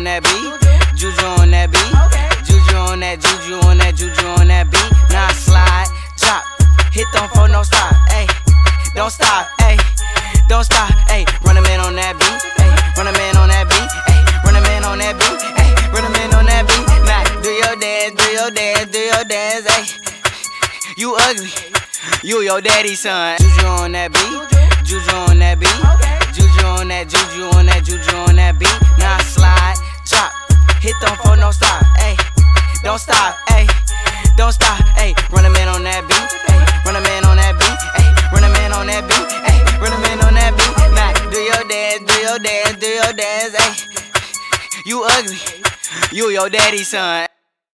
that beat, juju on that beat, juju on that, juju on that, juju on that beat. Now slide, drop, hit them for no stop, ayy, don't stop, ayy, don't stop, ayy. Run a man on that beat, ayy, run a man on that beat, ayy, run a man on that beat, ayy, run a man on that beat. Now do your dance, do your dance, do your dance, ayy. You ugly, you your daddy's son. Juju on that beat, juju on that beat, juju on that, juju on that, juju on that beat. Now slide, drop, hit them for no stop, ayy, don't stop, ayy, don't stop, ayy. Run a man on that beat, ayy, run a man on that beat, ayy, run a man on that beat, ayy, run a man on that beat. Now do your dance, do your dance, do your dance, ayy. You ugly, you your daddy's son.